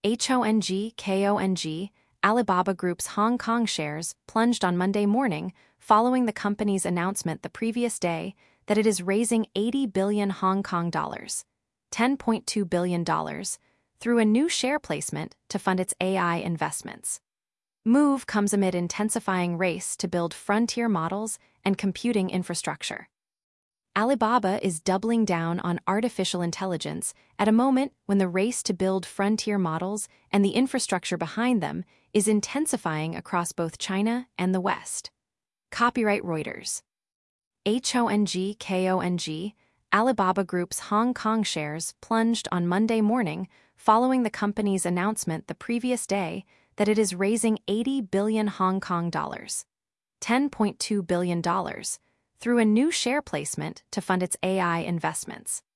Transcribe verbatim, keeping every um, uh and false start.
HONG, Alibaba Group's Hong Kong shares plunged on Monday morning following the company's announcement the previous day that it is raising eighty billion Hong Kong dollars, ten point two billion dollars, through a new share placement to fund its A I investments. Move comes amid intensifying race to build frontier models and computing infrastructure. Alibaba is doubling down on artificial intelligence at a moment when the race to build frontier models and the infrastructure behind them is intensifying across both China and the West. Copyright Reuters. HONG, Alibaba Group's Hong Kong shares plunged on Monday morning following the company's announcement the previous day that it is raising eighty billion Hong Kong dollars, ten point two billion dollars, through a new share placement to fund its A I investments.